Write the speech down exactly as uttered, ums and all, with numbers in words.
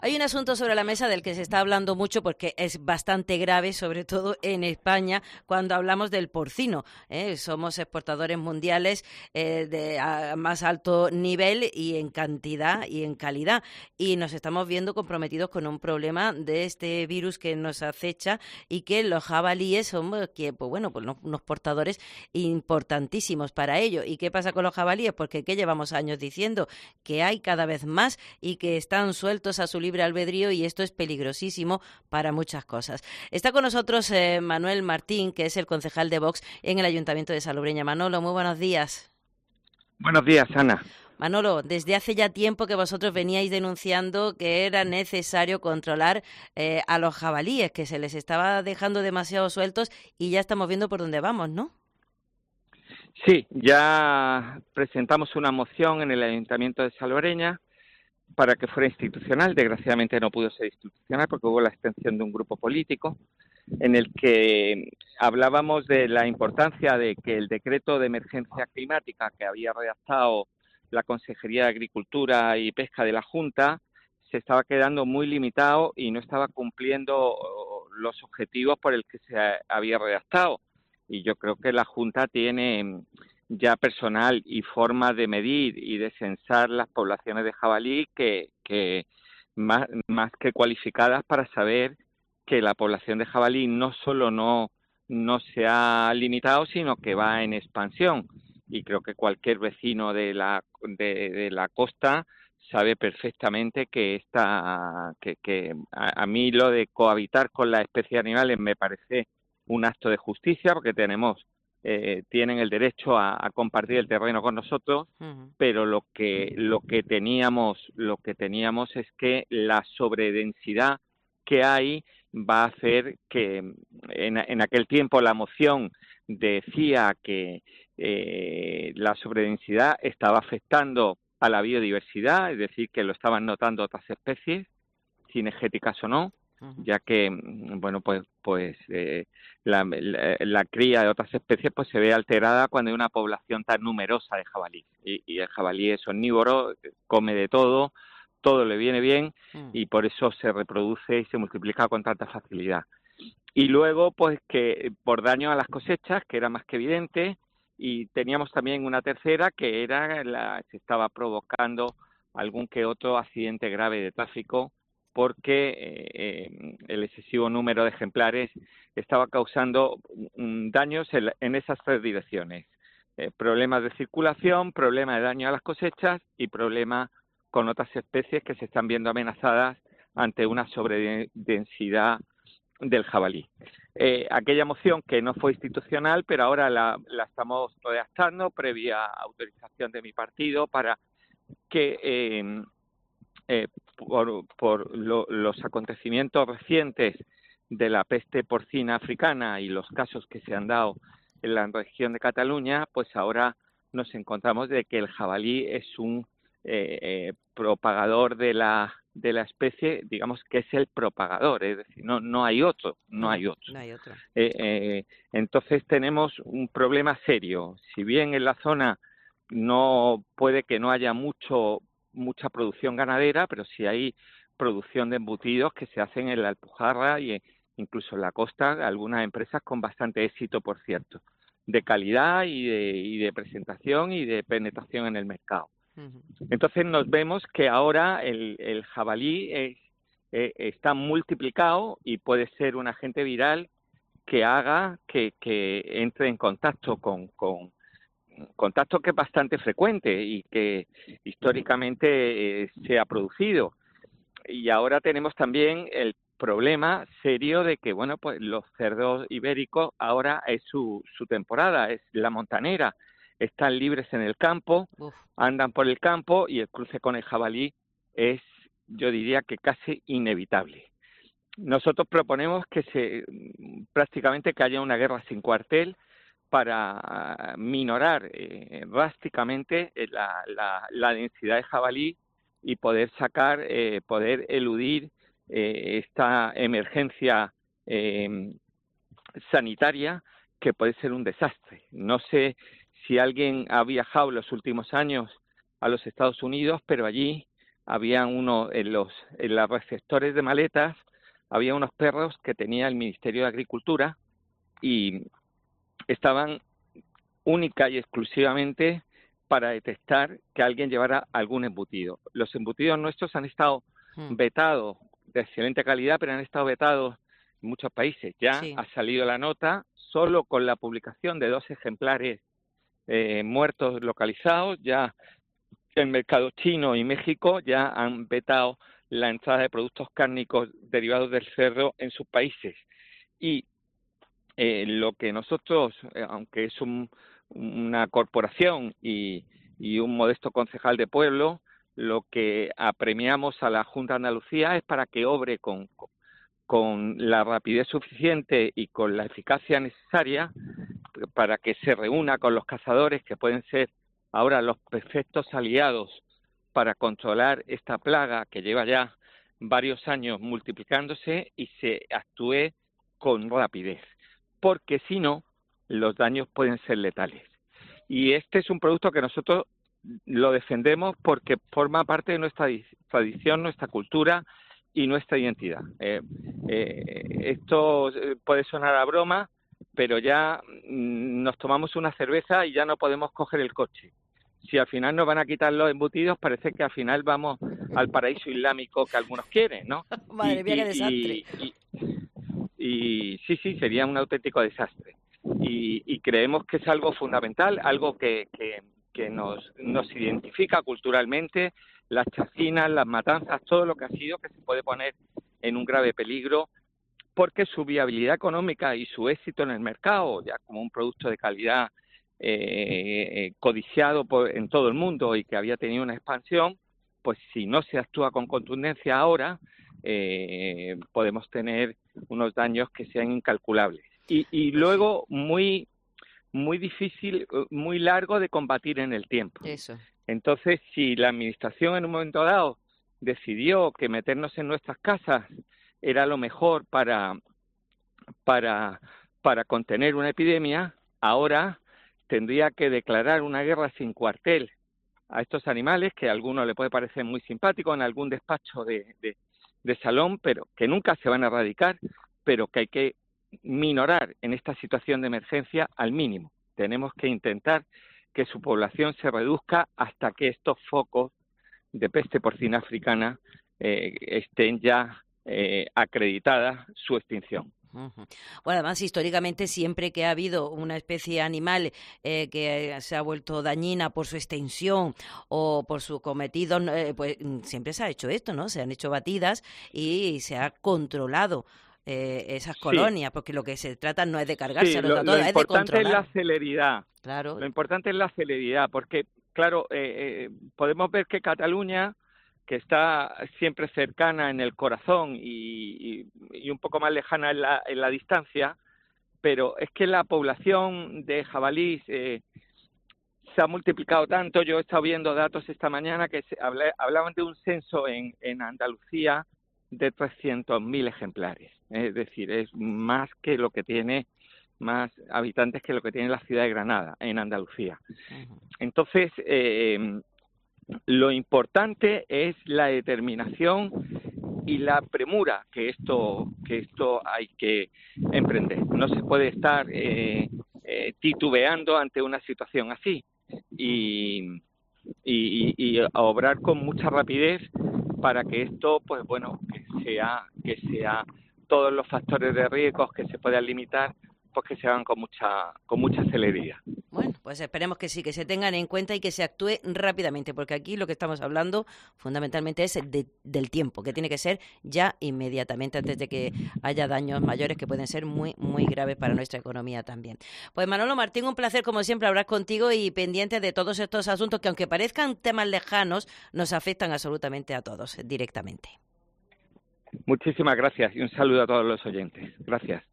Hay un asunto sobre la mesa del que se está hablando mucho porque es bastante grave, sobre todo en España, cuando hablamos del porcino. ¿eh? Somos exportadores mundiales eh, de a más alto nivel y en cantidad y en calidad. Y nos estamos viendo comprometidos con un problema de este virus que nos acecha y que los jabalíes son que, pues bueno, pues unos portadores importantísimos para ello. ¿Y qué pasa con los jabalíes? Porque ¿qué llevamos años diciendo? Que hay cada vez más y que están sueltos a su libre albedrío y esto es peligrosísimo para muchas cosas. Está con nosotros eh, Manuel Martín, que es el concejal de Vox en el Ayuntamiento de Salobreña. Manolo, muy buenos días. Buenos días, Ana. Manolo, desde hace ya tiempo que vosotros veníais denunciando que era necesario controlar eh, a los jabalíes, que se les estaba dejando demasiado sueltos y ya estamos viendo por dónde vamos, ¿no? Sí, ya presentamos una moción en el Ayuntamiento de Salobreña para que fuera institucional. Desgraciadamente no pudo ser institucional porque hubo la abstención de un grupo político en el que hablábamos de la importancia de que el decreto de emergencia climática que había redactado la Consejería de Agricultura y Pesca de la Junta se estaba quedando muy limitado y no estaba cumpliendo los objetivos por el que se había redactado. Y yo creo que la Junta tiene ya personal y forma de medir y de censar las poblaciones de jabalí que, que más, más que cualificadas para saber que la población de jabalí no solo no, no se ha limitado, sino que va en expansión. Y creo que cualquier vecino de la, de, de la costa sabe perfectamente que, esta, que, que a, a mí lo de cohabitar con las especies animales me parece un acto de justicia, porque tenemos eh, tienen el derecho a, a compartir el terreno con nosotros, uh-huh. pero lo que lo que teníamos lo que teníamos es que la sobredensidad que hay va a hacer que en, en aquel tiempo la moción decía que eh, la sobredensidad estaba afectando a la biodiversidad, es decir, que lo estaban notando otras especies, cinegéticas o no, ya que, bueno, pues pues eh, la, la, la cría de otras especies pues se ve alterada cuando hay una población tan numerosa de jabalí. Y, y el jabalí es omnívoro, come de todo, todo le viene bien y por eso se reproduce y se multiplica con tanta facilidad. Y luego, pues que por daño a las cosechas, que era más que evidente, y teníamos también una tercera que era la se estaba provocando algún que otro accidente grave de tráfico, porque eh, el excesivo número de ejemplares estaba causando um, daños en, en esas tres direcciones. Eh, problemas de circulación, problemas de daño a las cosechas y problemas con otras especies que se están viendo amenazadas ante una sobredensidad del jabalí. Eh, aquella moción que no fue institucional, pero ahora la, la estamos redactando previa autorización de mi partido para que eh, eh, por, por lo, los acontecimientos recientes de la peste porcina africana y los casos que se han dado en la región de Cataluña, pues ahora nos encontramos de que el jabalí es un eh, eh, propagador de la de la especie, digamos que es el propagador, es decir, no no hay otro, no, no hay otro. No hay otro. Eh, eh, entonces tenemos un problema serio. Si bien en la zona no puede que no haya mucho mucha producción ganadera, pero sí hay producción de embutidos que se hacen en la Alpujarra y incluso en la costa, algunas empresas con bastante éxito, por cierto, de calidad y de, y de presentación y de penetración en el mercado. Entonces nos vemos que ahora el, el jabalí es, eh, está multiplicado y puede ser un agente viral que haga que, que entre en contacto con, con contacto que es bastante frecuente y que históricamente eh, se ha producido. Y ahora tenemos también el problema serio de que, bueno, pues los cerdos ibéricos ahora es su, su temporada, es la montanera. Están libres en el campo, Uf. andan por el campo y el cruce con el jabalí es, yo diría que casi inevitable. Nosotros proponemos que se prácticamente que haya una guerra sin cuartel para minorar eh, drásticamente la, la, la densidad de jabalí y poder sacar, eh, poder eludir eh, esta emergencia eh, sanitaria que puede ser un desastre. No sé si alguien ha viajado los últimos años a los Estados Unidos, pero allí había uno en los en los receptores de maletas, había unos perros que tenía el Ministerio de Agricultura y estaban única y exclusivamente para detectar que alguien llevara algún embutido. Los embutidos nuestros han estado hmm. vetados, de excelente calidad, pero han estado vetados en muchos países. Ya sí. ha salido la nota, solo con la publicación de dos ejemplares eh, muertos localizados, ya el mercado chino y México ya han vetado la entrada de productos cárnicos derivados del cerdo en sus países. Y eh, lo que nosotros, eh, aunque es un, una corporación y, y un modesto concejal de pueblo, lo que apremiamos a la Junta de Andalucía es para que obre con, con la rapidez suficiente y con la eficacia necesaria para que se reúna con los cazadores, que pueden ser ahora los perfectos aliados para controlar esta plaga que lleva ya varios años multiplicándose y se actúe con rapidez, porque si no, los daños pueden ser letales. Y este es un producto que nosotros lo defendemos porque forma parte de nuestra tradición, nuestra cultura y nuestra identidad. Eh, eh, esto puede sonar a broma, pero ya mm, nos tomamos una cerveza y ya no podemos coger el coche. Si al final nos van a quitar los embutidos, parece que al final vamos al paraíso islámico que algunos quieren, ¿no? Madre mía, qué desastre. Y, y, y, y sí, sí, sería un auténtico desastre. Y, y creemos que es algo fundamental, algo que, que, que nos, nos identifica culturalmente, las chacinas, las matanzas, todo lo que ha sido, que se puede poner en un grave peligro, porque su viabilidad económica y su éxito en el mercado, ya como un producto de calidad eh, codiciado por, en todo el mundo y que había tenido una expansión, pues si no se actúa con contundencia ahora, eh, podemos tener unos daños que sean incalculables. Y, y luego muy muy difícil, muy largo de combatir en el tiempo. Eso. Entonces, si la Administración en un momento dado decidió que meternos en nuestras casas era lo mejor para, para, para contener una epidemia, ahora tendría que declarar una guerra sin cuartel a estos animales, que a algunos le puede parecer muy simpático en algún despacho de, de, de salón, pero que nunca se van a erradicar, pero que hay que minorar en esta situación de emergencia al mínimo. Tenemos que intentar que su población se reduzca hasta que estos focos de peste porcina africana eh, estén ya eh, acreditada su extinción. Uh-huh. Bueno, además, históricamente, siempre que ha habido una especie animal eh, que se ha vuelto dañina por su extensión o por su cometido, eh, pues siempre se ha hecho esto, ¿no? Se han hecho batidas y se ha controlado eh, esas colonias, sí. Porque lo que se trata no es de cargárselos sí, lo, a todas, lo es de controlar. Lo importante es la celeridad. Claro. Lo importante es la celeridad, porque, claro, eh, eh, podemos ver que Cataluña, que está siempre cercana en el corazón y, y, y un poco más lejana en la, en la distancia, pero es que la población de jabalís eh, se ha multiplicado tanto. Yo he estado viendo datos esta mañana que se habla, hablaban de un censo en, en Andalucía de trescientos mil ejemplares. Es decir, es más que lo que tiene, más habitantes que lo que tiene la ciudad de Granada, en Andalucía. Entonces, eh, lo importante es la determinación y la premura que esto que esto hay que emprender. No se puede estar eh, eh, titubeando ante una situación así y, y, y, y obrar con mucha rapidez para que esto, pues bueno, que sea que sea todos los factores de riesgos que se puedan limitar, pues que se hagan con mucha con mucha celeridad. Bueno, pues esperemos que sí, que se tengan en cuenta y que se actúe rápidamente, porque aquí lo que estamos hablando fundamentalmente es el de, del tiempo, que tiene que ser ya inmediatamente antes de que haya daños mayores que pueden ser muy, muy graves para nuestra economía también. Pues Manolo Martín, un placer como siempre hablar contigo y pendiente de todos estos asuntos que, aunque parezcan temas lejanos, nos afectan absolutamente a todos directamente. Muchísimas gracias y un saludo a todos los oyentes. Gracias.